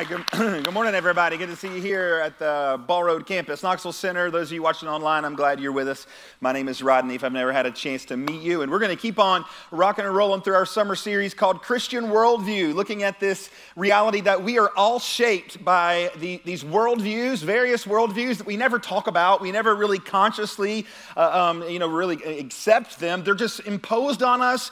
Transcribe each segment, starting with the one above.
right, good morning, everybody. Good to see you here at the Ball Road campus, Knoxville Center. Those of you watching online, I'm glad you're with us. My name is Rodney, if I've never had a chance to meet you. And we're going to keep on rocking and rolling through our summer series called Christian Worldview, looking at this reality that we are all shaped by these worldviews, various worldviews that we never talk about. We never really consciously, really accept them. They're just imposed on us.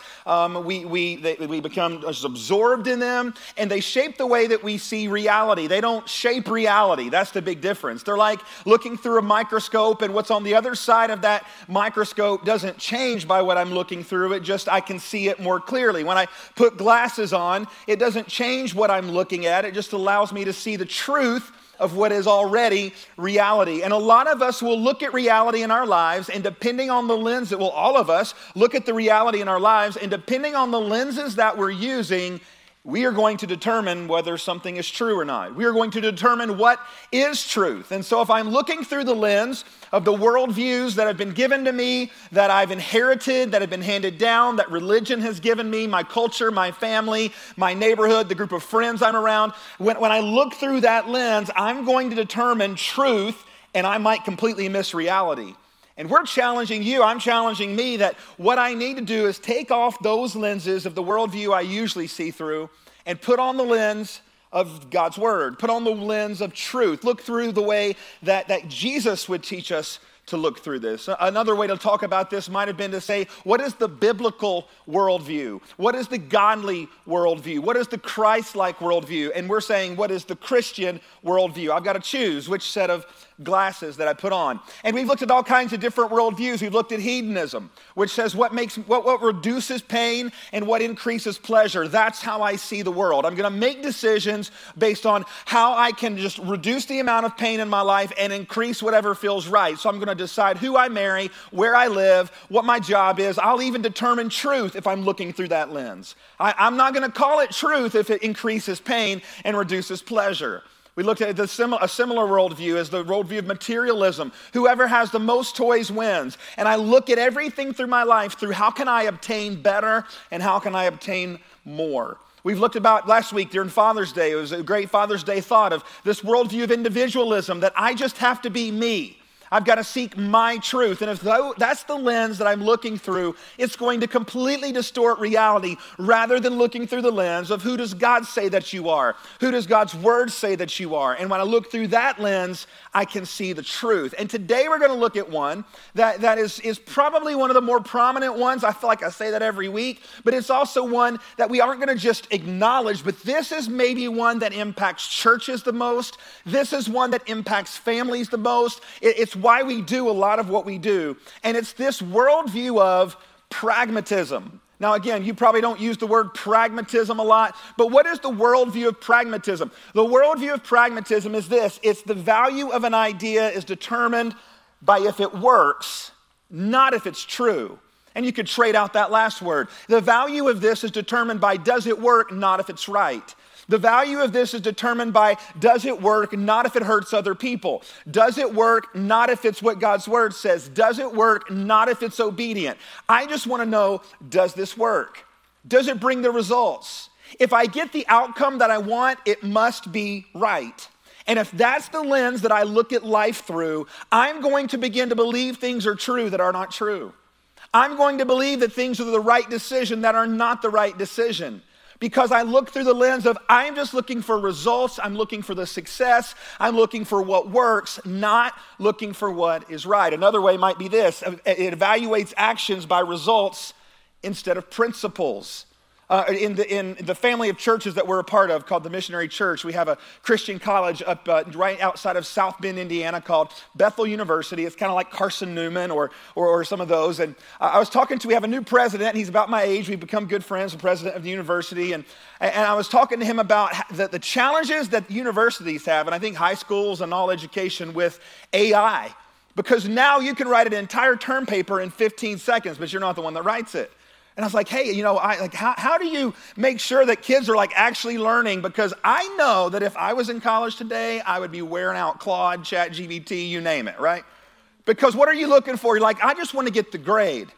We become just absorbed in them, and they shape the way that we see reality. They don't shape reality. That's the big difference. They're like looking through a microscope, and what's on the other side of that microscope doesn't change by what I'm looking through. It just, I can see it more clearly. When I put glasses on, it doesn't change what I'm looking at. It just allows me to see the truth of what is already reality. And a lot of us will look at reality in our lives, and depending on the lens that all of us look at the reality in our lives, and depending on the lenses that we're using, we are going to determine whether something is true or not. We are going to determine what is truth. And so if I'm looking through the lens of the worldviews that have been given to me, that I've inherited, that have been handed down, that religion has given me, my culture, my family, my neighborhood, the group of friends I'm around, when I look through that lens, I'm going to determine truth, and I might completely miss reality. And we're challenging you, I'm challenging me, that what I need to do is take off those lenses of the worldview I usually see through and put on the lens of God's Word, put on the lens of truth, look through the way that Jesus would teach us to look through this. Another way to talk about this might have been to say, what is the biblical worldview? What is the godly worldview? What is the Christ-like worldview? And we're saying, what is the Christian worldview? I've got to choose which set of glasses that I put on. And we've looked at all kinds of different worldviews. We've looked at hedonism, which says what reduces pain and what increases pleasure. That's how I see the world. I'm going to make decisions based on how I can just reduce the amount of pain in my life and increase whatever feels right. So I'm going to decide who I marry, where I live, what my job is. I'll even determine truth if I'm looking through that lens. I'm not going to call it truth if it increases pain and reduces pleasure. We looked at a similar worldview as the worldview of materialism. Whoever has the most toys wins. And I look at everything through my life through how can I obtain better and how can I obtain more. We've looked about last week during Father's Day. It was a great Father's Day thought of this worldview of individualism, that I just have to be me. I've got to seek my truth. And if that's the lens that I'm looking through, it's going to completely distort reality rather than looking through the lens of who does God say that you are? Who does God's word say that you are? And when I look through that lens, I can see the truth. And today we're going to look at one that is probably one of the more prominent ones. I feel like I say that every week, but it's also one that we aren't going to just acknowledge, but this is maybe one that impacts churches the most. This is one that impacts families the most. It's why we do a lot of what we do. And it's this worldview of pragmatism. Now, again, you probably don't use the word pragmatism a lot, but what is the worldview of pragmatism? The worldview of pragmatism is this: it's the value of an idea is determined by if it works, not if it's true. And you could trade out that last word. The value of this is determined by does it work, not if it's right. The value of this is determined by does it work, not if it hurts other people. Does it work, not if it's what God's word says. Does it work, not if it's obedient. I just want to know, does this work? Does it bring the results? If I get the outcome that I want, it must be right. And if that's the lens that I look at life through, I'm going to begin to believe things are true that are not true. I'm going to believe that things are the right decision that are not the right decision. Because I look through the lens of I'm just looking for results, I'm looking for the success, I'm looking for what works, not looking for what is right. Another way might be this: it evaluates actions by results instead of principles. In the family of churches that we're a part of called the Missionary Church, we have a Christian college up right outside of South Bend, Indiana called Bethel University. It's kind of like Carson Newman or some of those. And we have a new president. He's about my age. We've become good friends, the president of the university. And I was talking to him about the challenges that universities have, and I think high schools and all education, with AI. Because now you can write an entire term paper in 15 seconds, but you're not the one that writes it. And I was like, hey, how do you make sure that kids are actually learning? Because I know that if I was in college today, I would be wearing out Claude, ChatGPT, you name it, right? Because what are you looking for? You're like, I just want to get the grade.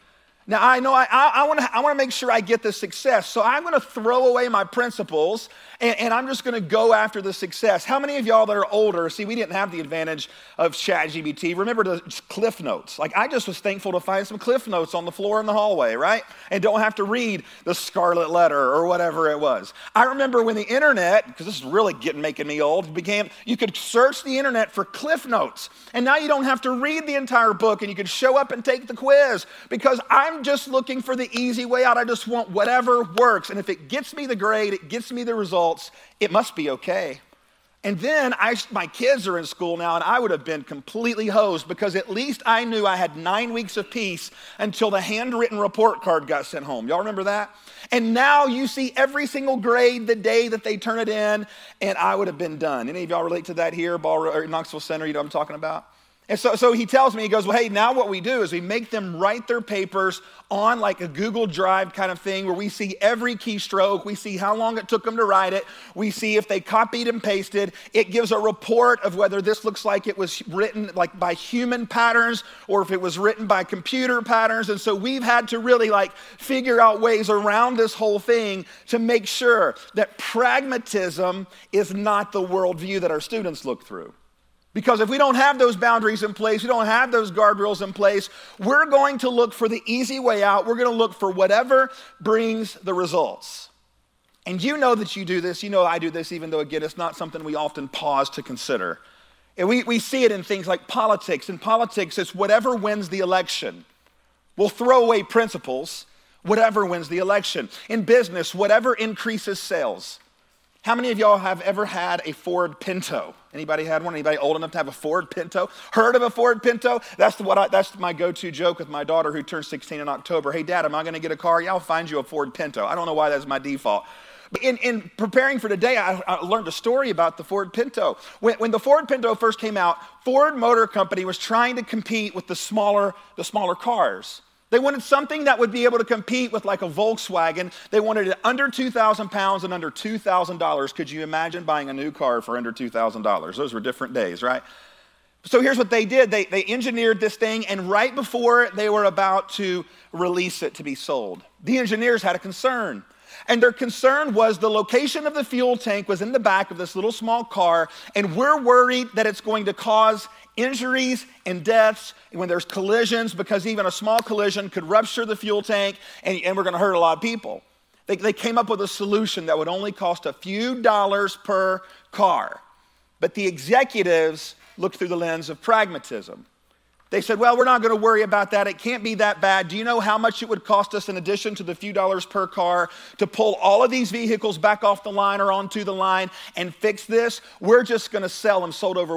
Now, I know I want to make sure I get the success, so I'm going to throw away my principles, and I'm just going to go after the success. How many of y'all that are older, see, we didn't have the advantage of ChatGPT. Remember the Cliff Notes. Like, I just was thankful to find some Cliff Notes on the floor in the hallway, right? And don't have to read the Scarlet Letter or whatever it was. I remember when the internet, because this is really making me old, you could search the internet for Cliff Notes, and now you don't have to read the entire book, and you could show up and take the quiz, because I'm just looking for the easy way out. I just want whatever works. And if it gets me the grade, it gets me the results, it must be okay. And then my kids are in school now, and I would have been completely hosed, because at least I knew I had 9 weeks of peace until the handwritten report card got sent home. Y'all remember that? And now you see every single grade the day that they turn it in, and I would have been done. Any of y'all relate to that here, Knoxville Center? You know what I'm talking about? And so he tells me, he goes, well, hey, now what we do is we make them write their papers on like a Google Drive kind of thing, where we see every keystroke, we see how long it took them to write it, we see if they copied and pasted. It gives a report of whether this looks like it was written like by human patterns or if it was written by computer patterns. And so we've had to really like figure out ways around this whole thing to make sure that pragmatism is not the worldview that our students look through. Because if we don't have those boundaries in place, we don't have those guardrails in place, we're going to look for the easy way out. We're going to look for whatever brings the results. And you know that you do this. You know I do this, even though, again, it's not something we often pause to consider. And we see it in things like politics. In politics, it's whatever wins the election. We'll throw away principles, whatever wins the election. In business, whatever increases sales. How many of y'all have ever had a Ford Pinto? Anybody had one? Anybody old enough to have a Ford Pinto? Heard of a Ford Pinto? That's my go-to joke with my daughter, who turns 16 in October. Hey, Dad, am I going to get a car? Yeah, I'll find you a Ford Pinto. I don't know why that's my default. But in preparing for today, I learned a story about the Ford Pinto. When the Ford Pinto first came out, Ford Motor Company was trying to compete with the smaller cars. They wanted something that would be able to compete with like a Volkswagen. They wanted it under 2,000 pounds and under $2,000. Could you imagine buying a new car for under $2,000? Those were different days, right? So here's what they did. They engineered this thing, and right before they were about to release it to be sold, the engineers had a concern. And their concern was the location of the fuel tank was in the back of this little small car, and we're worried that it's going to cause injuries and deaths when there's collisions, because even a small collision could rupture the fuel tank, and we're going to hurt a lot of people. They came up with a solution that would only cost a few dollars per car. But the executives looked through the lens of pragmatism. They said, well, we're not going to worry about that. It can't be that bad. Do you know how much it would cost us, in addition to the few dollars per car, to pull all of these vehicles back off the line or onto the line and fix this? We're just going to sell them. Sold over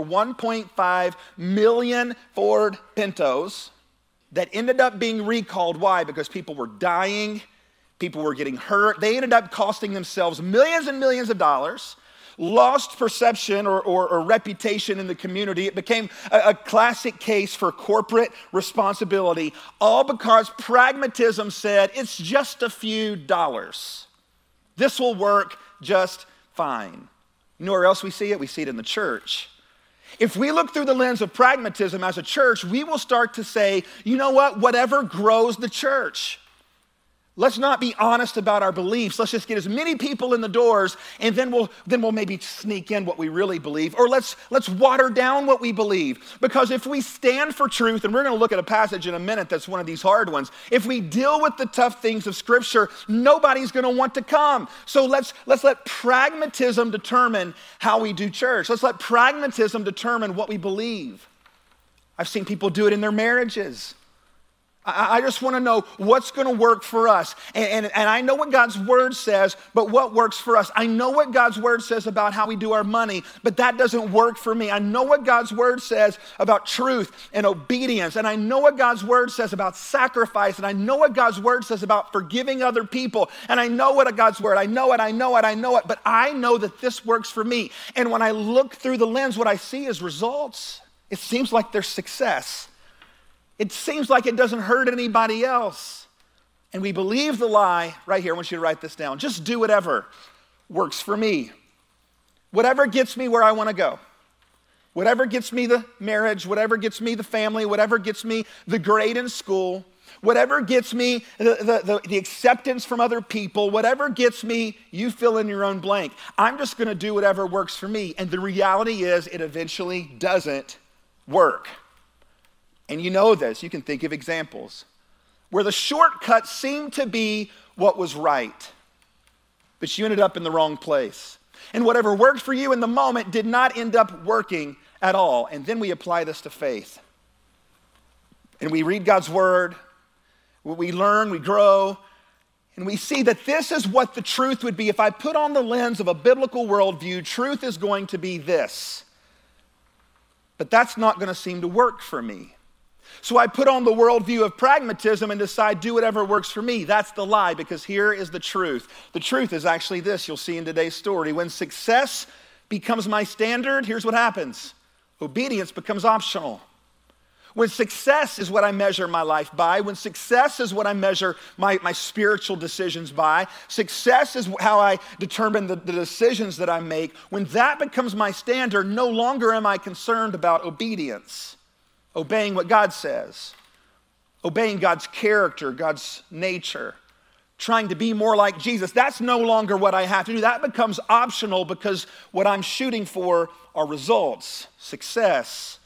1.5 million Ford Pintos that ended up being recalled. Why? Because people were dying. People were getting hurt. They ended up costing themselves millions and millions of dollars. Lost perception or reputation in the community. It became a classic case for corporate responsibility, all because pragmatism said, it's just a few dollars. This will work just fine. You know where else we see it? We see it in the church. If we look through the lens of pragmatism as a church, we will start to say, you know what? Whatever grows the church. Let's not be honest about our beliefs. Let's just get as many people in the doors, and then we'll maybe sneak in what we really believe. Or let's water down what we believe. Because if we stand for truth, and we're going to look at a passage in a minute that's one of these hard ones, if we deal with the tough things of Scripture, nobody's going to want to come. So let's let pragmatism determine how we do church. Let's let pragmatism determine what we believe. I've seen people do it in their marriages. I just want to know what's going to work for us. And I know what God's word says, but what works for us? I know what God's word says about how we do our money, but that doesn't work for me. I know what God's word says about truth and obedience. And I know what God's word says about sacrifice. And I know what God's word says about forgiving other people. And I know what God's word, I know it. But I know that this works for me. And when I look through the lens, what I see is results. It seems like there's success. It seems like it doesn't hurt anybody else. And we believe the lie right here. I want you to write this down. Just do whatever works for me. Whatever gets me where I want to go. Whatever gets me the marriage, whatever gets me the family, whatever gets me the grade in school, whatever gets me the acceptance from other people, whatever gets me, you fill in your own blank. I'm just going to do whatever works for me. And the reality is it eventually doesn't work. And you know this. You can think of examples where the shortcut seemed to be what was right, but you ended up in the wrong place. And whatever worked for you in the moment did not end up working at all. And then we apply this to faith. And we read God's word, we learn, we grow, and we see that this is what the truth would be. If I put on the lens of a biblical worldview, truth is going to be this. But that's not going to seem to work for me. So I put on the worldview of pragmatism and decide, do whatever works for me. That's the lie, because here is the truth. The truth is actually this, you'll see in today's story. When success becomes my standard, here's what happens. Obedience becomes optional. When success is what I measure my life by, when success is what I measure my spiritual decisions by, success is how I determine the decisions that I make, when that becomes my standard, no longer am I concerned about obedience, obeying what God says, obeying God's character, God's nature, trying to be more like Jesus. That's no longer what I have to do. That becomes optional because what I'm shooting for are results, success,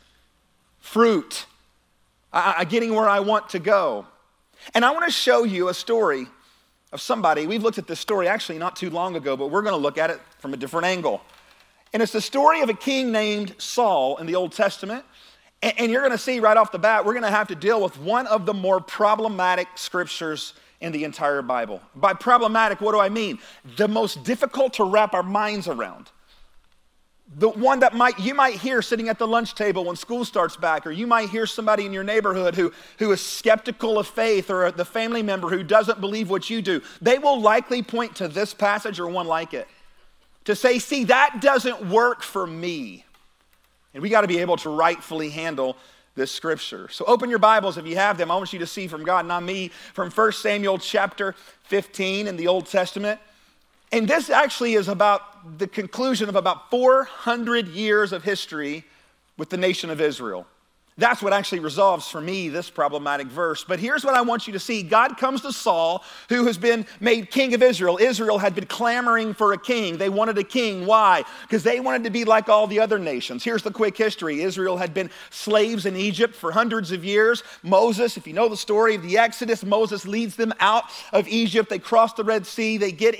fruit, getting where I want to go. And I want to show you a story of somebody. We've looked at this story actually not too long ago, but we're going to look at it from a different angle. And it's the story of a king named Saul in the Old Testament. And you're going to see right off the bat, we're going to have to deal with one of the more problematic scriptures in the entire Bible. By problematic, what do I mean? The most difficult to wrap our minds around. The one that you might hear sitting at the lunch table when school starts back, or you might hear somebody in your neighborhood who is skeptical of faith, or the family member who doesn't believe what you do. They will likely point to this passage or one like it to say, see, that doesn't work for me. And we got to be able to rightfully handle this scripture. So open your Bibles if you have them. I want you to see from God, not me, from 1 Samuel chapter 15 in the Old Testament. And this actually is about the conclusion of about 400 years of history with the nation of Israel. That's what actually resolves for me this problematic verse. But here's what I want you to see. God comes to Saul, who has been made king of Israel. Israel had been clamoring for a king. They wanted a king. Why? Because they wanted to be like all the other nations. Here's the quick history. Israel had been slaves in Egypt for hundreds of years. Moses, if you know the story of the Exodus, Moses leads them out of Egypt. They cross the Red Sea. They get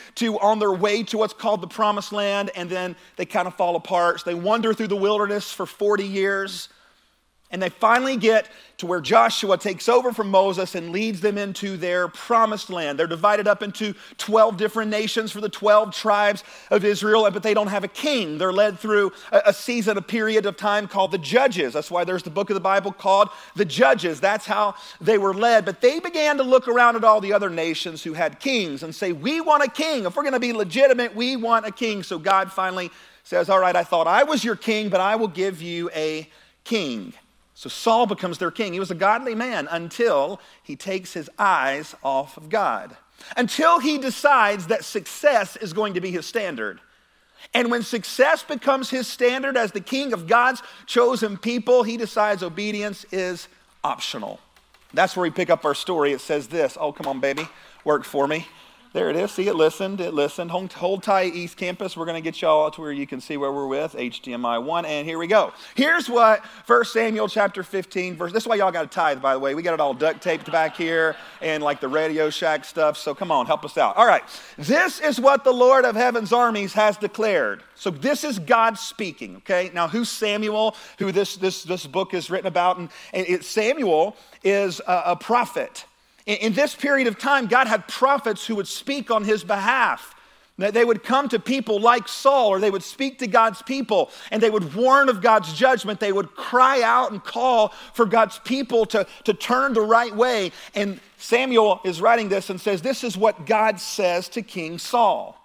on their way to what's called the Promised Land, and then they kind of fall apart. So they wander through the wilderness for 40 years. And they finally get to where Joshua takes over from Moses and leads them into their promised land. They're divided up into 12 different nations for the 12 tribes of Israel, but they don't have a king. They're led through a season, a period of time called the Judges. That's why there's the book of the Bible called the Judges. That's how they were led. But they began to look around at all the other nations who had kings and say, we want a king. If we're going to be legitimate, we want a king. So God finally says, all right, I thought I was your king, but I will give you a king. So Saul becomes their king. He was a godly man until he takes his eyes off of God. Until he decides that success is going to be his standard. And when success becomes his standard as the king of God's chosen people, he decides obedience is optional. That's where we pick up our story. It says this. Oh, come on, baby. Work for me. There it is. See, it listened. Hold tight, East Campus. We're going to get y'all to where you can see where we're with, HDMI 1, and here we go. Here's what 1 Samuel chapter 15, verse, this is why y'all got a tithe, by the way. We got it all duct taped back here and like the Radio Shack stuff, so come on, help us out. All right, this is what the Lord of heaven's armies has declared. So this is God speaking, okay? Now, who's Samuel, who this book is written about? And Samuel is a prophet. In this period of time, God had prophets who would speak on his behalf. They would come to people like Saul, or they would speak to God's people, and they would warn of God's judgment. They would cry out and call for God's people to turn the right way. And Samuel is writing this and says, this is what God says to King Saul.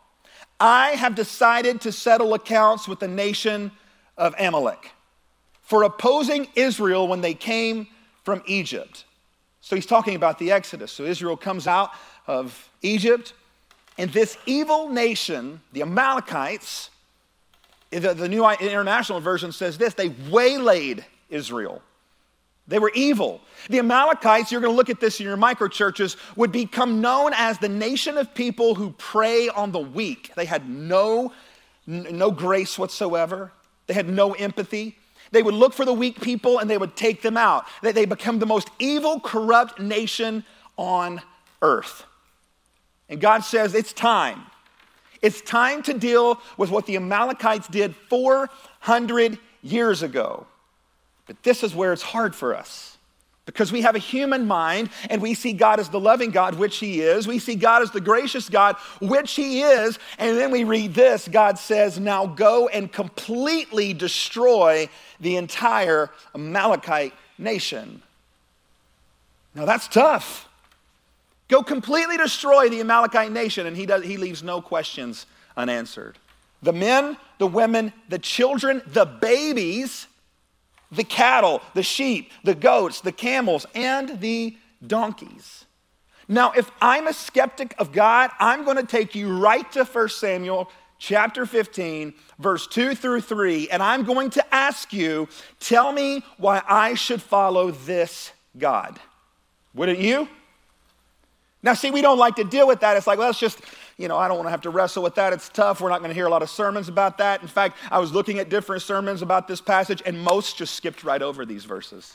I have decided to settle accounts with the nation of Amalek for opposing Israel when they came from Egypt. So he's talking about the Exodus. So Israel comes out of Egypt, and this evil nation, the Amalekites, the New International Version says this, they waylaid Israel. They were evil. The Amalekites, you're going to look at this in your microchurches, would become known as the nation of people who prey on the weak. They had no grace whatsoever. They had no empathy. They would look for the weak people and they would take them out. They become the most evil, corrupt nation on earth. And God says, it's time. It's time to deal with what the Amalekites did 400 years ago. But this is where it's hard for us. Because we have a human mind and we see God as the loving God, which he is. We see God as the gracious God, which he is. And then we read this, God says, now go and completely destroy the entire Amalekite nation. Now that's tough. Go completely destroy the Amalekite nation, and he leaves no questions unanswered. The men, the women, the children, the babies, the cattle, the sheep, the goats, the camels, and the donkeys. Now, if I'm a skeptic of God, I'm going to take you right to 1 Samuel chapter 15, verse 2 through 3, and I'm going to ask you, tell me why I should follow this God. Wouldn't you? Now, see, we don't like to deal with that. It's like, well, it's just, I don't want to have to wrestle with that. It's tough. We're not going to hear a lot of sermons about that. In fact, I was looking at different sermons about this passage, and most just skipped right over these verses.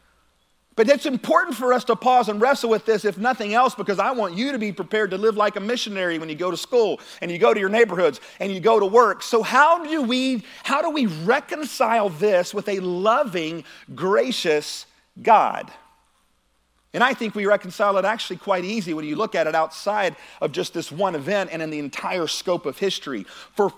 But it's important for us to pause and wrestle with this, if nothing else, because I want you to be prepared to live like a missionary when you go to school and you go to your neighborhoods and you go to work. So how do we reconcile this with a loving, gracious God? And I think we reconcile it actually quite easy when you look at it outside of just this one event and in the entire scope of history. For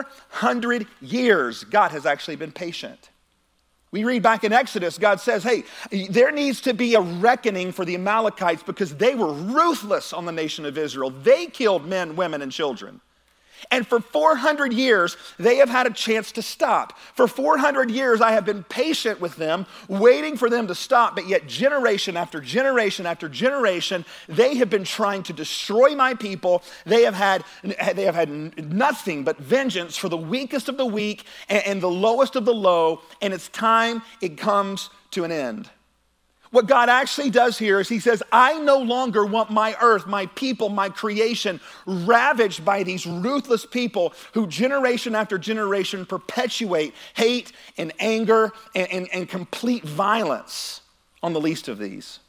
400 years, God has actually been patient. We read back in Exodus, God says, hey, there needs to be a reckoning for the Amalekites because they were ruthless on the nation of Israel. They killed men, women, and children. And for 400 years, they have had a chance to stop. For 400 years, I have been patient with them, waiting for them to stop, but yet generation after generation after generation, they have been trying to destroy my people. They have had nothing but vengeance for the weakest of the weak and the lowest of the low, and it's time it comes to an end. What God actually does here is he says, I no longer want my earth, my people, my creation ravaged by these ruthless people who generation after generation perpetuate hate and anger and complete violence on the least of these.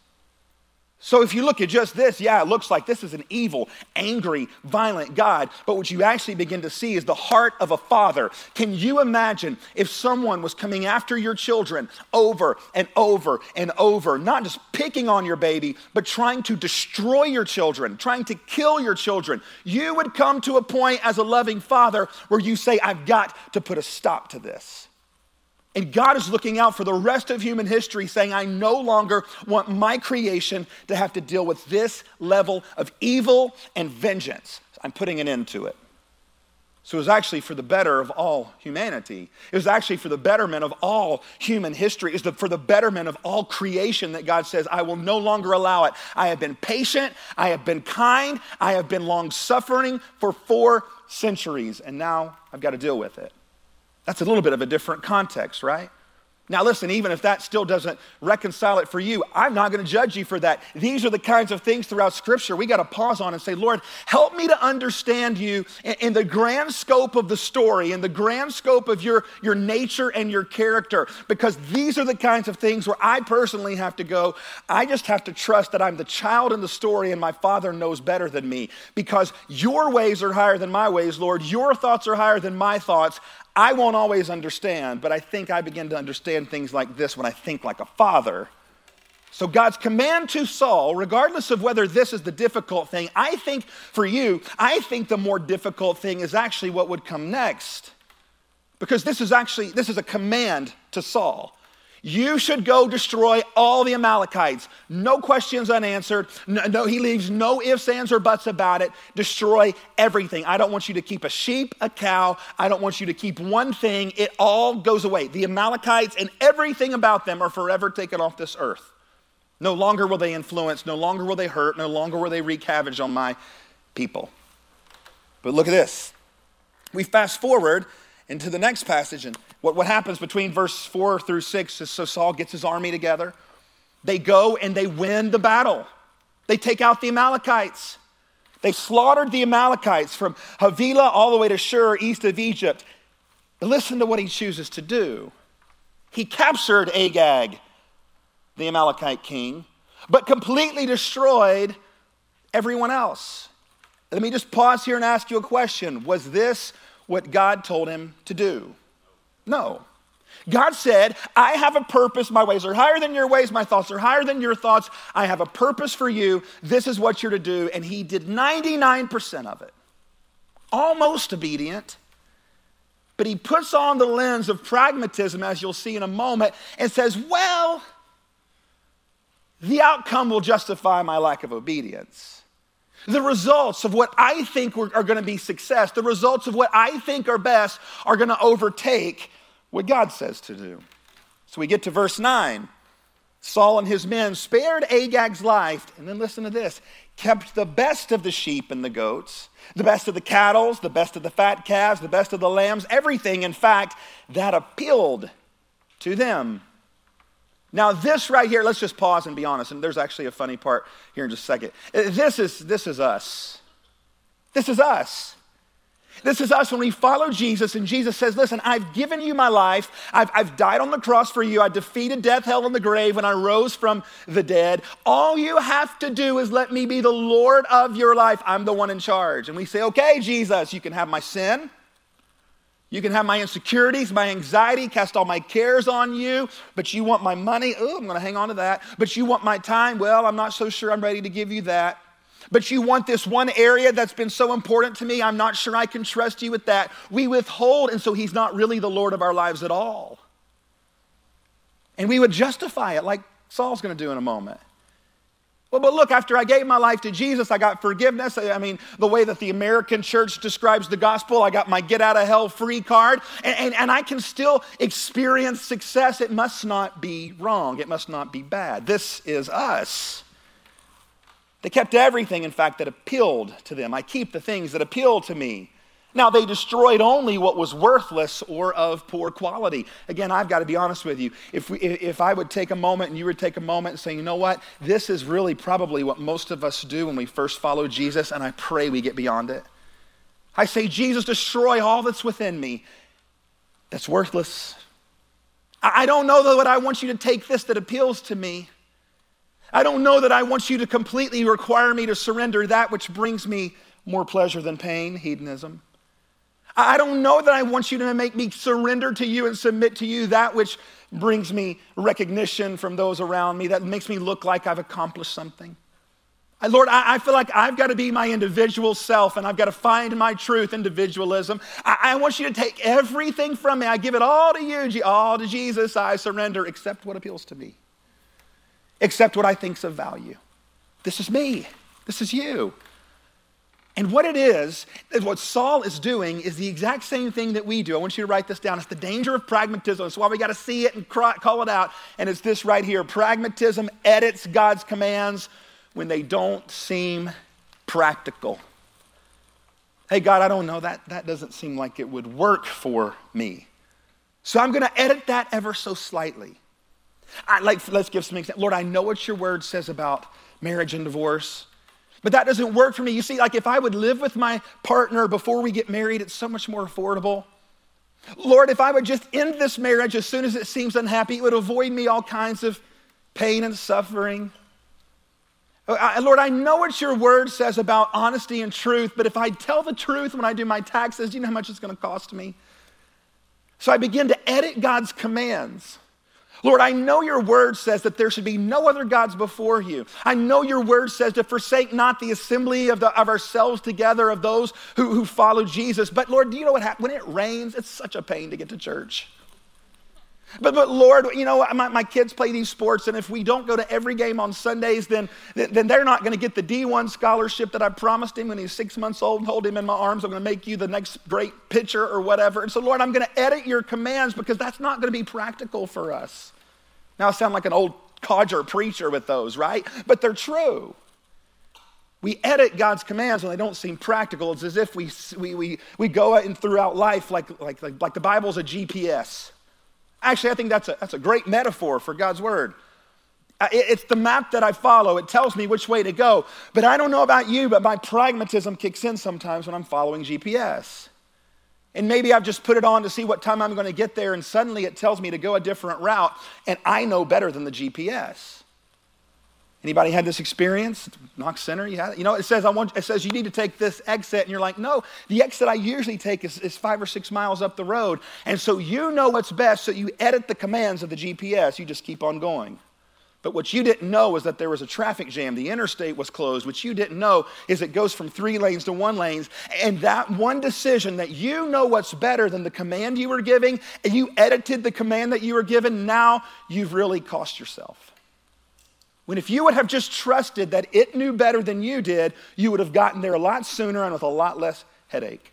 So if you look at just this, it looks like this is an evil, angry, violent God. But what you actually begin to see is the heart of a father. Can you imagine if someone was coming after your children over and over and over, not just picking on your baby, but trying to destroy your children, trying to kill your children? You would come to a point as a loving father where you say, I've got to put a stop to this. And God is looking out for the rest of human history saying, I no longer want my creation to have to deal with this level of evil and vengeance. I'm putting an end to it. So it was actually for the better of all humanity. It was actually for the betterment of all human history. It was for the betterment of all creation that God says, I will no longer allow it. I have been patient. I have been kind. I have been long-suffering for 4 centuries. And now I've got to deal with it. That's a little bit of a different context, right? Now listen, even if that still doesn't reconcile it for you, I'm not going to judge you for that. These are the kinds of things throughout Scripture we got to pause on and say, Lord, help me to understand you in the grand scope of the story, in the grand scope of your nature and your character, because these are the kinds of things where I personally have to go, I just have to trust that I'm the child in the story and my Father knows better than me, because your ways are higher than my ways, Lord. Your thoughts are higher than my thoughts. I won't always understand, but I think I begin to understand things like this when I think like a father. So God's command to Saul, regardless of whether this is the difficult thing, I think for you, I think the more difficult thing is actually what would come next. Because this is a command to Saul. You should go destroy all the Amalekites. No questions unanswered. No, he leaves no ifs, ands, or buts about it. Destroy everything. I don't want you to keep a sheep, a cow. I don't want you to keep one thing. It all goes away. The Amalekites and everything about them are forever taken off this earth. No longer will they influence. No longer will they hurt. No longer will they wreak havoc on my people. But look at this. We fast forward, into the next passage. And what happens between verse 4 through 6 is so Saul gets his army together. They go and they win the battle. They take out the Amalekites. They slaughtered the Amalekites from Havilah all the way to Shur, east of Egypt. But listen to what he chooses to do. He captured Agag, the Amalekite king, but completely destroyed everyone else. Let me just pause here and ask you a question. Was this what God told him to do? No. God said, I have a purpose. My ways are higher than your ways. My thoughts are higher than your thoughts. I have a purpose for you. This is what you're to do. And he did 99% of it. Almost obedient. But he puts on the lens of pragmatism, as you'll see in a moment, and says, well, the outcome will justify my lack of obedience. The results of what I think are going to be success, the results of what I think are best are going to overtake what God says to do. So we get to verse 9. Saul and his men spared Agag's life, and then listen to this, kept the best of the sheep and the goats, the best of the cattle, the best of the fat calves, the best of the lambs, everything, in fact, that appealed to them. Now this right here, let's just pause and be honest, and there's actually a funny part here in just a second. This is us. This is us. This is us when we follow Jesus, and Jesus says, listen, I've given you my life. I've died on the cross for you. I defeated death, hell, and the grave when I rose from the dead. All you have to do is let me be the Lord of your life. I'm the one in charge. And we say, okay, Jesus, you can have my sin. You can have my insecurities, my anxiety, cast all my cares on you, but you want my money. Oh, I'm going to hang on to that. But you want my time. Well, I'm not so sure I'm ready to give you that. But you want this one area that's been so important to me. I'm not sure I can trust you with that. We withhold, and so he's not really the Lord of our lives at all. And we would justify it like Saul's going to do in a moment. Well, but look, after I gave my life to Jesus, I got forgiveness. I mean, the way that the American church describes the gospel, I got my get out of hell free card, and I can still experience success. It must not be wrong. It must not be bad. This is us. They kept everything, in fact, that appealed to them. I keep the things that appeal to me. Now, they destroyed only what was worthless or of poor quality. Again, I've got to be honest with you. If I would take a moment and you would take a moment and say, you know what? This is really probably what most of us do when we first follow Jesus, and I pray we get beyond it. I say, Jesus, destroy all that's within me that's worthless. I don't know, though, that I want you to take this that appeals to me. I don't know that I want you to completely require me to surrender that which brings me more pleasure than pain, hedonism. I don't know that I want you to make me surrender to you and submit to you that which brings me recognition from those around me, that makes me look like I've accomplished something. Lord, I feel like I've got to be my individual self, and I've got to find my truth, individualism. I want you to take everything from me. I give it all to you, all to Jesus. I surrender, except what appeals to me. Except what I think's of value. This is me. This is you. And what it is what Saul is doing is the exact same thing that we do. I want you to write this down. It's the danger of pragmatism. It's why we got to see it and call it out. And it's this right here. Pragmatism edits God's commands when they don't seem practical. Hey, God, I don't know. That doesn't seem like it would work for me. So I'm going to edit that ever so slightly. Let's give some examples. Lord, I know what your word says about marriage and divorce, but that doesn't work for me. You see, like if I would live with my partner before we get married, it's so much more affordable. Lord, if I would just end this marriage as soon as it seems unhappy, it would avoid me all kinds of pain and suffering. Lord, I know what your word says about honesty and truth, but if I tell the truth when I do my taxes, do you know how much it's going to cost me? So I begin to edit God's commands. Lord, I know your word says that there should be no other gods before you. I know your word says to forsake not the assembly of ourselves together, of those who follow Jesus. But Lord, do you know what happens? When it rains, it's such a pain to get to church. But Lord, you know, my kids play these sports, and if we don't go to every game on Sundays, then they're not going to get the D1 scholarship that I promised him when he was 6 months old and hold him in my arms. I'm going to make you the next great pitcher or whatever. And so, Lord, I'm going to edit your commands because that's not going to be practical for us. Now I sound like an old codger preacher with those, right? But they're true. We edit God's commands when they don't seem practical. It's as if we go out and throughout life like the Bible's a GPS. Actually, I think that's a great metaphor for God's word. It's the map that I follow. It tells me which way to go. But I don't know about you, but my pragmatism kicks in sometimes when I'm following GPS. And maybe I've just put it on to see what time I'm going to get there, and suddenly it tells me to go a different route, and I know better than the GPS. Anybody had this experience? Knox Center, you had it? You know, it says you need to take this exit, and you're like, no, the exit I usually take is 5 or 6 miles up the road. And so you know what's best, so you edit the commands of the GPS. You just keep on going. But what you didn't know is that there was a traffic jam. The interstate was closed. What you didn't know is it goes from 3 lanes to 1 lane. And that one decision that you know what's better than the command you were giving, and you edited the command that you were given, now you've really cost yourself. When if you would have just trusted that it knew better than you did, you would have gotten there a lot sooner and with a lot less headache.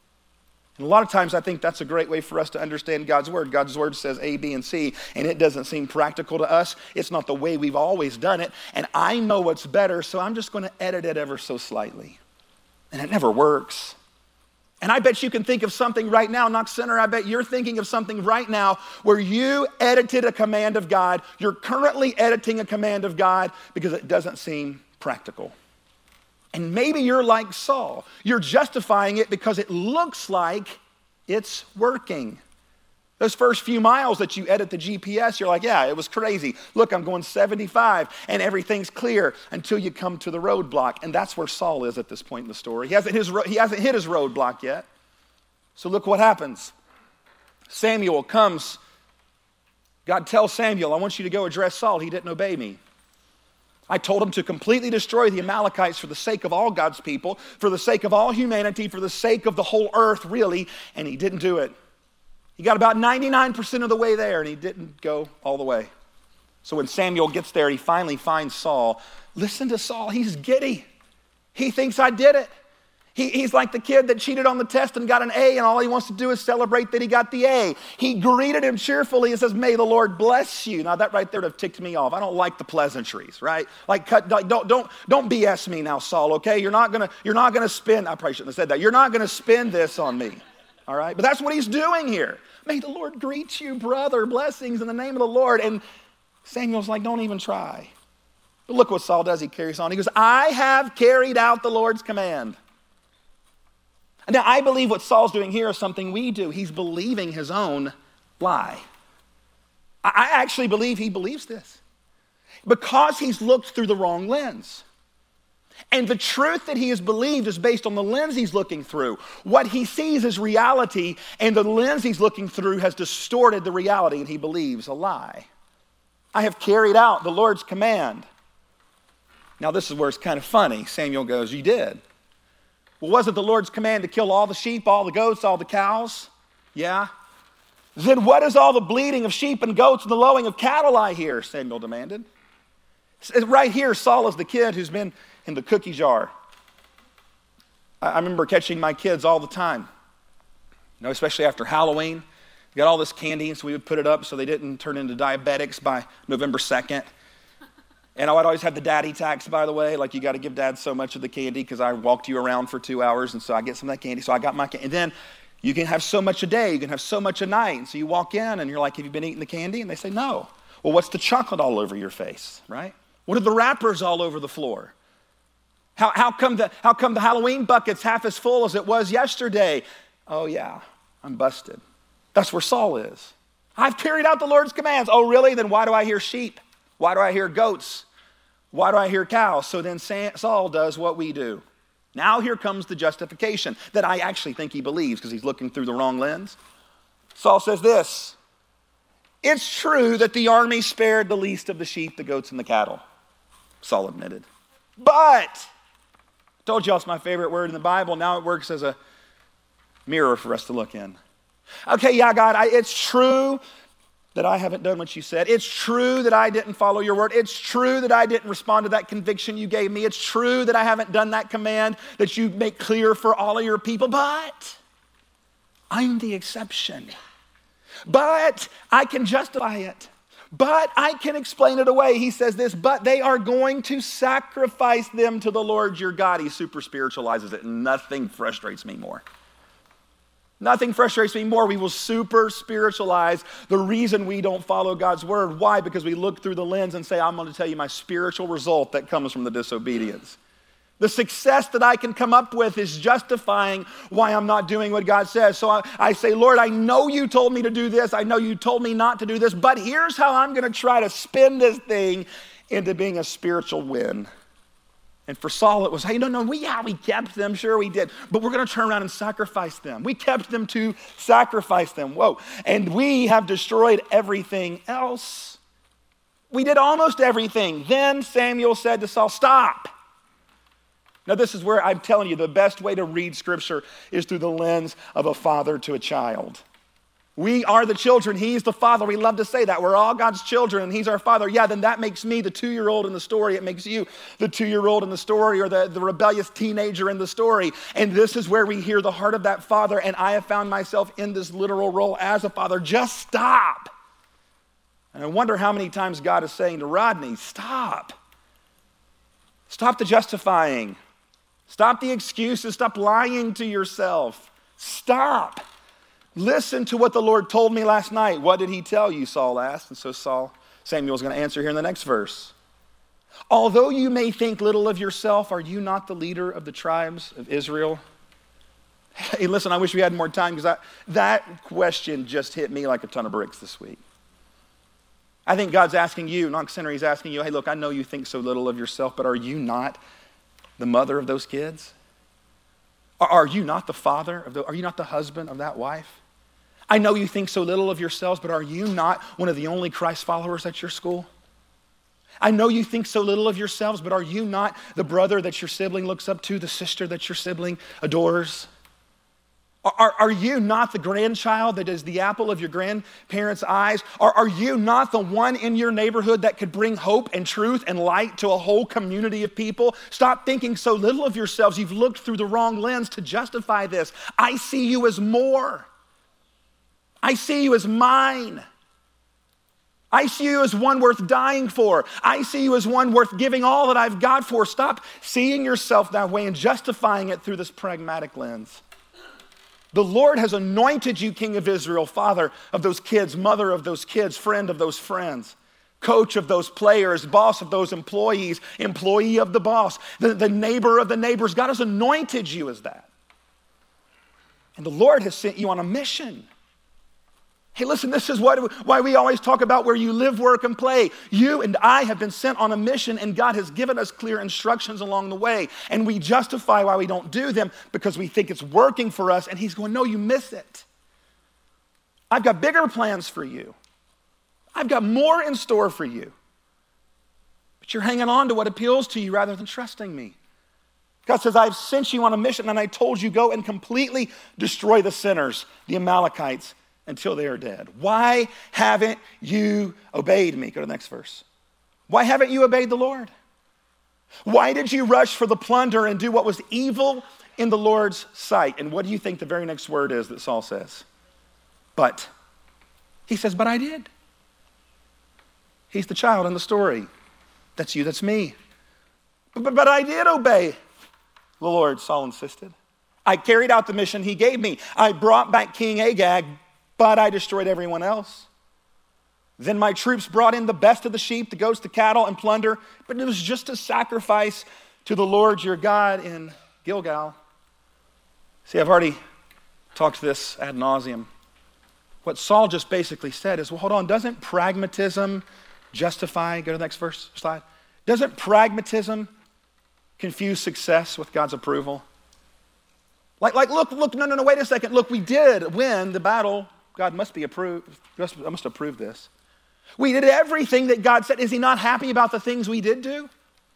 And a lot of times I think that's a great way for us to understand God's word. God's word says A, B, and C, and it doesn't seem practical to us. It's not the way we've always done it, and I know what's better, so I'm just going to edit it ever so slightly. And it never works. And I bet you can think of something right now, Knox Center, I bet you're thinking of something right now where you edited a command of God. You're currently editing a command of God because it doesn't seem practical. And maybe you're like Saul. You're justifying it because it looks like it's working. Those first few miles that you edit the GPS, you're like, yeah, it was crazy. Look, I'm going 75 and everything's clear until you come to the roadblock. And that's where Saul is at this point in the story. He hasn't hit his roadblock yet. So look what happens. Samuel comes. God tells Samuel, I want you to go address Saul. He didn't obey me. I told him to completely destroy the Amalekites for the sake of all God's people, for the sake of all humanity, for the sake of the whole earth, really, and he didn't do it. He got about 99% of the way there, and he didn't go all the way. So when Samuel gets there, he finally finds Saul. Listen to Saul. He's giddy. He thinks I did it. He's like the kid that cheated on the test and got an A, and all he wants to do is celebrate that he got the A. He greeted him cheerfully and says, may the Lord bless you. Now that right there would have ticked me off. I don't like the don't BS me now, Saul, okay? You're not gonna spin, I probably shouldn't have said that. You're not gonna spin this on me, all right? But that's what he's doing here. May the Lord greet you, brother, blessings in the name of the Lord. And Samuel's like, don't even try. But look what Saul does, he carries on. He goes, I have carried out the Lord's command. Now, I believe what Saul's doing here is something we do. He's believing his own lie. I actually believe he believes this because he's looked through the wrong lens. And the truth that he has believed is based on the lens he's looking through. What he sees is reality, and the lens he's looking through has distorted the reality, and he believes a lie. I have carried out the Lord's command. Now, this is where it's kind of funny. Samuel goes, you did. Well, was it the Lord's command to kill all the sheep, all the goats, all the cows? Yeah. Then what is all the bleating of sheep and goats and the lowing of cattle I hear? Samuel demanded. Right here, Saul is the kid who's been in the cookie jar. I remember catching my kids all the time, especially after Halloween. We got all this candy, and so we would put it up so they didn't turn into diabetics by November 2nd. And I would always have the daddy tax, by the way, like you got to give dad so much of the candy because I walked you around for 2 hours, and so I get some of that candy. So I got my candy. And then you can have so much a day, you can have so much a night. And so you walk in and you're like, have you been eating the candy? And they say, no. Well, what's the chocolate all over your face, right? What are the wrappers all over the floor? How come the Halloween bucket's half as full as it was yesterday? Oh yeah, I'm busted. That's where Saul is. I've carried out the Lord's commands. Oh really? Then why do I hear sheep? Why do I hear goats? Why do I hear cows? So then Saul does what we do. Now here comes the justification that I actually think he believes because he's looking through the wrong lens. Saul says this, it's true that the army spared the least of the sheep, the goats, and the cattle. Saul admitted. But, I told y'all it's my favorite word in the Bible. Now it works as a mirror for us to look in. Okay, yeah, God, it's true that I haven't done what you said. It's true that I didn't follow your word. It's true that I didn't respond to that conviction you gave me. It's true that I haven't done that command that you make clear for all of your people, but I'm the exception. But I can justify it. But I can explain it away. He says this, but they are going to sacrifice them to the Lord your God. He super spiritualizes it. Nothing frustrates me more. Nothing frustrates me more. We will super spiritualize the reason we don't follow God's word. Why? Because we look through the lens and say, I'm going to tell you my spiritual result that comes from the disobedience. The success that I can come up with is justifying why I'm not doing what God says. So I say, Lord, I know you told me to do this. I know you told me not to do this, but here's how I'm going to try to spin this thing into being a spiritual win. And for Saul, it was, hey, no, we kept them. Sure, we did. But we're going to turn around and sacrifice them. We kept them to sacrifice them. Whoa. And we have destroyed everything else. We did almost everything. Then Samuel said to Saul, stop. Now, this is where I'm telling you the best way to read Scripture is through the lens of a father to a child. We are the children. He's the father. We love to say that. We're all God's children, and he's our father. Yeah, then that makes me the 2-year-old in the story. It makes you the 2-year-old in the story, or the rebellious teenager in the story. And this is where we hear the heart of that father, and I have found myself in this literal role as a father. Just stop. And I wonder how many times God is saying to Rodney, stop. Stop the justifying. Stop the excuses. Stop lying to yourself. Stop. Listen to what the Lord told me last night. What did he tell you? Saul asked. And so Samuel's going to answer here in the next verse. Although you may think little of yourself, are you not the leader of the tribes of Israel? Hey, listen, I wish we had more time because that question just hit me like a ton of bricks this week. I think God's asking you, Knox Center, he's asking you, hey, look, I know you think so little of yourself, but are you not the mother of those kids? Are you not the father are you not the husband of that wife? I know you think so little of yourselves, but are you not one of the only Christ followers at your school? I know you think so little of yourselves, but are you not the brother that your sibling looks up to, the sister that your sibling adores? Are you not the grandchild that is the apple of your grandparents' eyes? Are you not the one in your neighborhood that could bring hope and truth and light to a whole community of people? Stop thinking so little of yourselves. You've looked through the wrong lens to justify this. I see you as more. I see you as mine. I see you as one worth dying for. I see you as one worth giving all that I've got for. Stop seeing yourself that way and justifying it through this pragmatic lens. The Lord has anointed you King of Israel, father of those kids, mother of those kids, friend of those friends, coach of those players, boss of those employees, employee of the boss, the neighbor of the neighbors. God has anointed you as that. And the Lord has sent you on a mission. Hey, listen, this is why we always talk about where you live, work, and play. You and I have been sent on a mission, and God has given us clear instructions along the way. And we justify why we don't do them because we think it's working for us. And he's going, no, you miss it. I've got bigger plans for you. I've got more in store for you. But you're hanging on to what appeals to you rather than trusting me. God says, I've sent you on a mission, and I told you, go and completely destroy the sinners, the Amalekites, until they are dead. Why haven't you obeyed me? Go to the next verse. Why haven't you obeyed the Lord? Why did you rush for the plunder and do what was evil in the Lord's sight? And what do you think the very next word is that Saul says? But. He says, but I did. He's the child in the story. That's you, that's me. But I did obey the Lord, Saul insisted. I carried out the mission he gave me. I brought back King Agag, but I destroyed everyone else. Then my troops brought in the best of the sheep, the goats, the cattle, and plunder, but it was just a sacrifice to the Lord your God in Gilgal. See, I've already talked this ad nauseum. What Saul just basically said is, well, hold on, doesn't pragmatism justify, go to the next verse, slide. Doesn't pragmatism confuse success with God's approval? Like, look, no, wait a second. Look, we did win the battle. God must approve this. We did everything that God said. Is he not happy about the things we did do?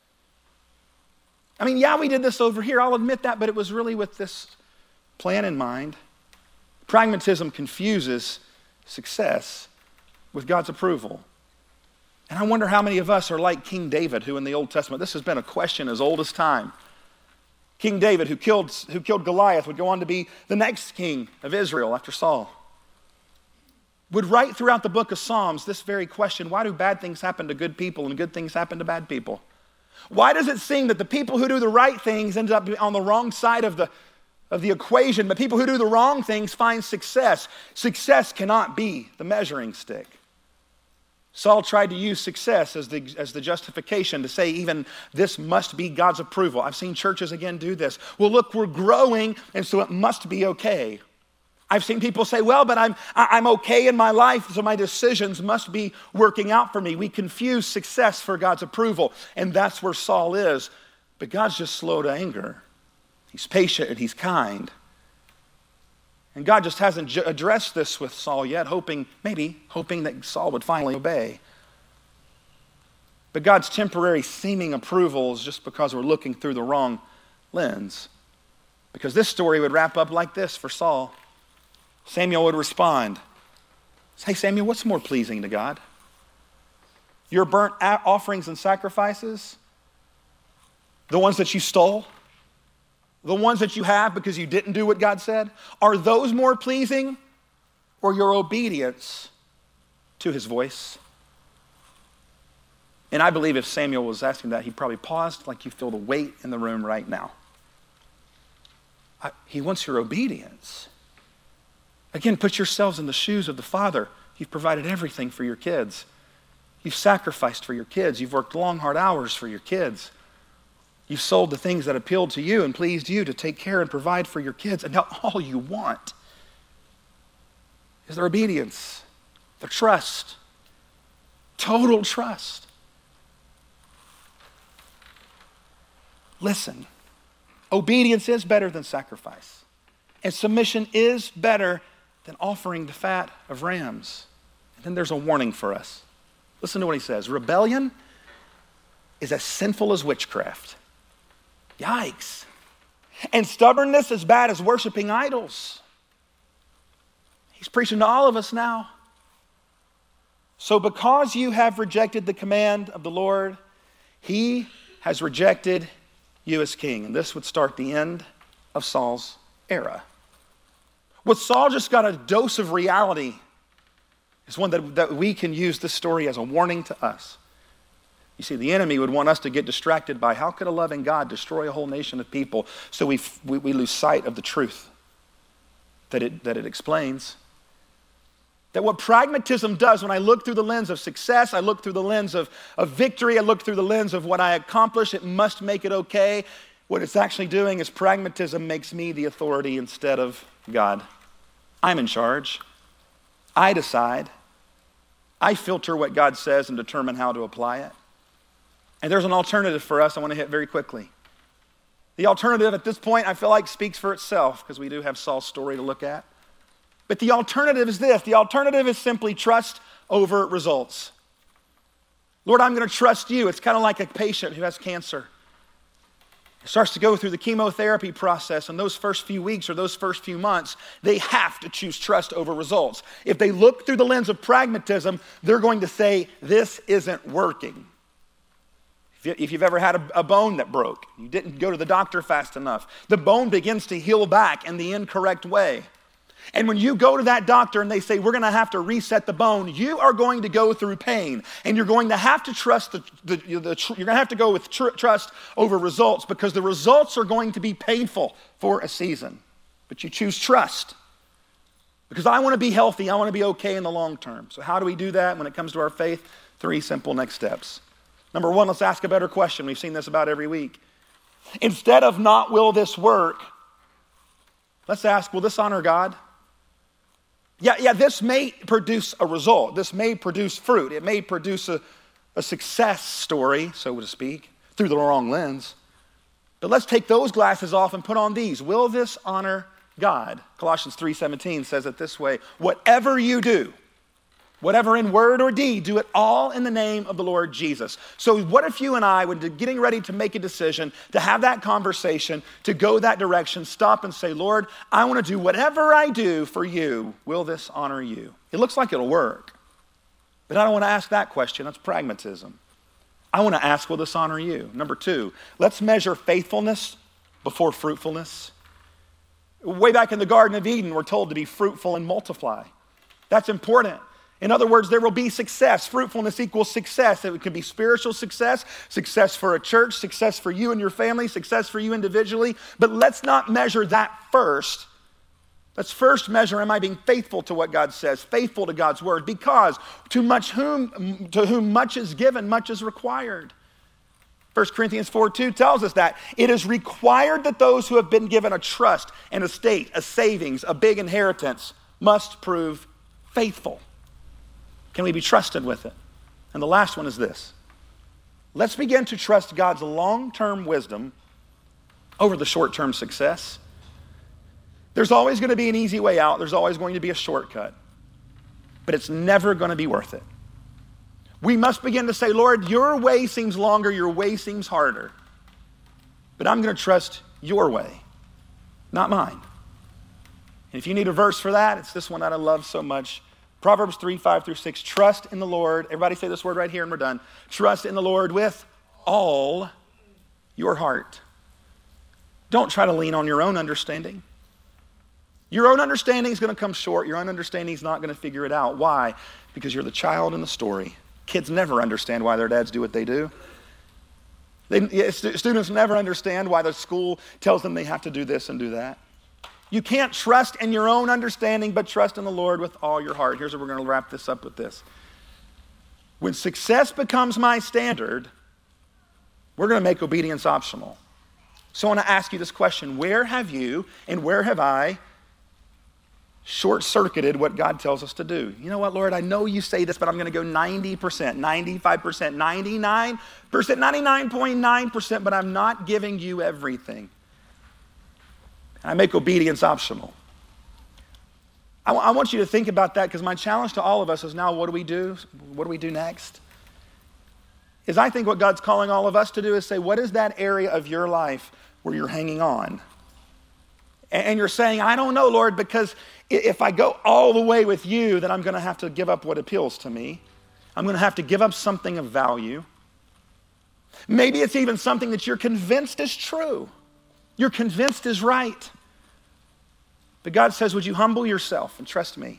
I mean, yeah, we did this over here. I'll admit that, but it was really with this plan in mind. Pragmatism confuses success with God's approval. And I wonder how many of us are like King David, who in the Old Testament, this has been a question as old as time. King David, who killed Goliath, would go on to be the next king of Israel after Saul. would write throughout the book of Psalms this very question: why do bad things happen to good people and good things happen to bad people? Why does it seem that the people who do the right things end up on the wrong side of the equation, but people who do the wrong things find success? Success cannot be the measuring stick. Saul tried to use success as the justification to say even this must be God's approval. I've seen churches again do this. Well, look, we're growing, and so it must be okay. I've seen people say, well, but I'm okay in my life, so my decisions must be working out for me. We confuse success for God's approval, and that's where Saul is. But God's just slow to anger. He's patient and he's kind. And God just hasn't addressed this with Saul yet, hoping that Saul would finally obey. But God's temporary seeming approval is just because we're looking through the wrong lens. Because this story would wrap up like this for Saul. Samuel would respond, "Hey Samuel, what's more pleasing to God? Your burnt offerings and sacrifices? The ones that you stole? The ones that you have because you didn't do what God said? Are those more pleasing, or your obedience to his voice?" And I believe if Samuel was asking that, he probably paused like you feel the weight in the room right now. He wants your obedience. Again, put yourselves in the shoes of the father. You've provided everything for your kids. You've sacrificed for your kids. You've worked long, hard hours for your kids. You've sold the things that appealed to you and pleased you to take care and provide for your kids. And now all you want is their obedience, their trust, total trust. Listen, obedience is better than sacrifice. And submission is better than offering the fat of rams. And then there's a warning for us. Listen to what he says. Rebellion is as sinful as witchcraft. Yikes. And stubbornness as bad as worshiping idols. He's preaching to all of us now. So because you have rejected the command of the Lord, he has rejected you as king. And this would start the end of Saul's era. What Saul just got a dose of reality is one that we can use this story as a warning to us. You see, the enemy would want us to get distracted by how could a loving God destroy a whole nation of people, so we lose sight of the truth that it explains. That what pragmatism does, when I look through the lens of success, I look through the lens of victory, I look through the lens of what I accomplish, it must make it okay. What it's actually doing is pragmatism makes me the authority instead of God. I'm in charge. I decide. I filter what God says and determine how to apply it. And there's an alternative for us I want to hit very quickly. The alternative at this point I feel like speaks for itself because we do have Saul's story to look at. But the alternative is this. The alternative is simply trust over results. Lord, I'm going to trust you. It's kind of like a patient who has cancer. It starts to go through the chemotherapy process, and those first few weeks or those first few months, they have to choose trust over results. If they look through the lens of pragmatism, they're going to say, this isn't working. If you've ever had a bone that broke, you didn't go to the doctor fast enough, the bone begins to heal back in the incorrect way. And when you go to that doctor and they say, we're going to have to reset the bone, you are going to go through pain. And you're going to have to trust, you're going to have to go with trust over results, because the results are going to be painful for a season. But you choose trust. Because I want to be healthy, I want to be okay in the long term. So how do we do that when it comes to our faith? 3 simple next steps. Number 1, let's ask a better question. We've seen this about every week. Instead of not will this work, let's ask, will this honor God? Yeah, this may produce a result. This may produce fruit. It may produce a success story, so to speak, through the wrong lens. But let's take those glasses off and put on these. Will this honor God? Colossians 3:17 says it this way: whatever you do, whatever in word or deed, do it all in the name of the Lord Jesus. So what if you and I, when getting ready to make a decision, to have that conversation, to go that direction, stop and say, Lord, I want to do whatever I do for you. Will this honor you? It looks like it'll work. But I don't want to ask that question. That's pragmatism. I want to ask, will this honor you? Number 2, let's measure faithfulness before fruitfulness. Way back in the Garden of Eden, we're told to be fruitful and multiply. That's important. In other words, there will be success. Fruitfulness equals success. It could be spiritual success, success for a church, success for you and your family, success for you individually. But let's not measure that first. Let's first measure, am I being faithful to what God says, faithful to God's word? Because to whom much is given, much is required. 1 Corinthians 4:2 tells us that it is required that those who have been given a trust, an estate, a savings, a big inheritance, must prove faithful. Can we be trusted with it? And the last one is this. Let's begin to trust God's long-term wisdom over the short-term success. There's always going to be an easy way out. There's always going to be a shortcut. But it's never going to be worth it. We must begin to say, Lord, your way seems longer, your way seems harder. But I'm going to trust your way, not mine. And if you need a verse for that, it's this one that I love so much. Proverbs 3:5-6. Trust in the Lord. Everybody say this word right here and we're done. Trust in the Lord with all your heart. Don't try to lean on your own understanding. Your own understanding is going to come short. Your own understanding is not going to figure it out. Why? Because you're the child in the story. Kids never understand why their dads do what they do. Students never understand why the school tells them they have to do this and do that. You can't trust in your own understanding, but trust in the Lord with all your heart. Here's what we're going to wrap this up with this. When success becomes my standard, we're going to make obedience optional. So I want to ask you this question. Where have you and where have I short-circuited what God tells us to do? You know what, Lord, I know you say this, but I'm going to go 90%, 95%, 99%, 99.9%, but I'm not giving you everything. I make obedience optional. I want you to think about that, because my challenge to all of us is now, what do we do? What do we do next? Is I think what God's calling all of us to do is say, what is that area of your life where you're hanging on? And you're saying, I don't know, Lord, because if I go all the way with you, then I'm going to have to give up what appeals to me. I'm going to have to give up something of value. Maybe it's even something that you're convinced is true. You're convinced is right. But God says, would you humble yourself and trust me?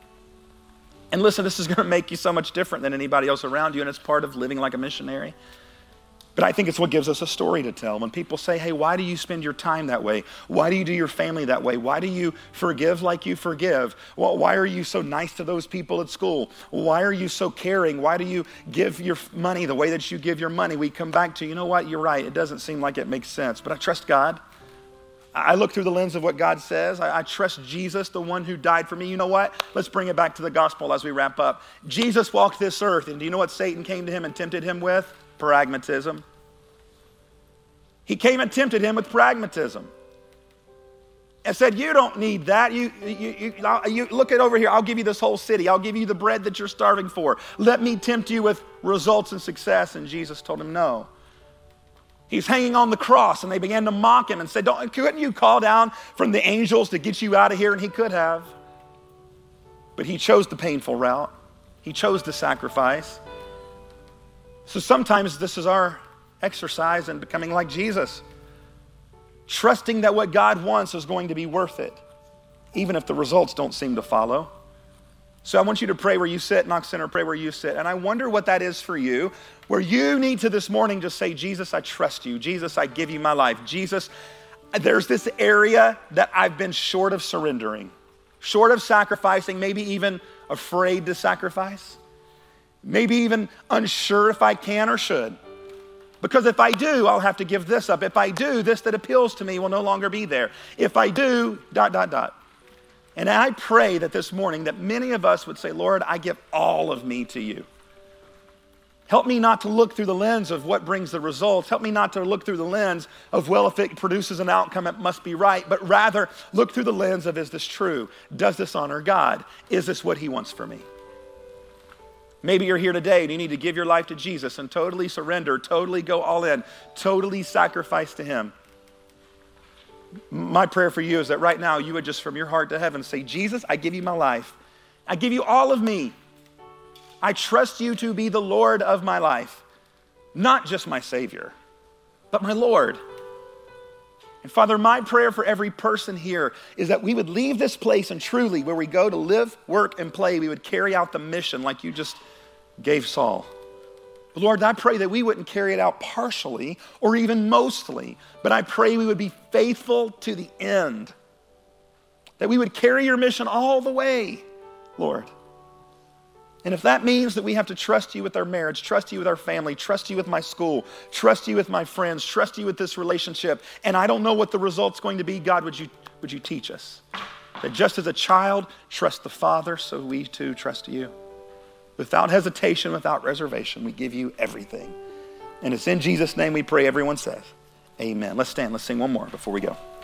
And listen, this is going to make you so much different than anybody else around you, and it's part of living like a missionary. But I think it's what gives us a story to tell. When people say, hey, why do you spend your time that way? Why do you do your family that way? Why do you forgive like you forgive? Well, why are you so nice to those people at school? Why are you so caring? Why do you give your money the way that you give your money? We come back to, you know what, you're right. It doesn't seem like it makes sense, but I trust God. I look through the lens of what God says. I trust Jesus, the one who died for me. You know what? Let's bring it back to the gospel as we wrap up. Jesus walked this earth, and do you know what Satan came to him and tempted him with? Pragmatism. He came and tempted him with pragmatism and said, you don't need that. You look it over here. I'll give you this whole city. I'll give you the bread that you're starving for. Let me tempt you with results and success. And Jesus told him no. He's hanging on the cross, and they began to mock him and say, couldn't you call down from the angels to get you out of here? And he could have. But he chose the painful route. He chose the sacrifice. So sometimes this is our exercise in becoming like Jesus. Trusting that what God wants is going to be worth it, even if the results don't seem to follow. So I want you to pray where you sit, Knox Center, pray where you sit. And I wonder what that is for you, where you need to this morning just say, Jesus, I trust you. Jesus, I give you my life. Jesus, there's this area that I've been short of surrendering, short of sacrificing, maybe even afraid to sacrifice, maybe even unsure if I can or should. Because if I do, I'll have to give this up. If I do, this that appeals to me will no longer be there. If I do, ... And I pray that this morning that many of us would say, Lord, I give all of me to you. Help me not to look through the lens of what brings the results. Help me not to look through the lens of, well, if it produces an outcome, it must be right. But rather, look through the lens of, is this true? Does this honor God? Is this what he wants for me? Maybe you're here today and you need to give your life to Jesus and totally surrender, totally go all in, totally sacrifice to him. My prayer for you is that right now you would just from your heart to heaven say, Jesus, I give you my life. I give you all of me. I trust you to be the Lord of my life, not just my Savior, but my Lord. And Father, my prayer for every person here is that we would leave this place and truly, where we go to live, work, and play, we would carry out the mission like you just gave Saul. But Lord, I pray that we wouldn't carry it out partially or even mostly, but I pray we would be faithful to the end. That we would carry your mission all the way, Lord. And if that means that we have to trust you with our marriage, trust you with our family, trust you with my school, trust you with my friends, trust you with this relationship, and I don't know what the result's going to be, God, would you teach us? That just as a child trusts the Father, so we too trust you. Without hesitation, without reservation, we give you everything. And it's in Jesus' name we pray, everyone says, amen. Let's stand, let's sing one more before we go.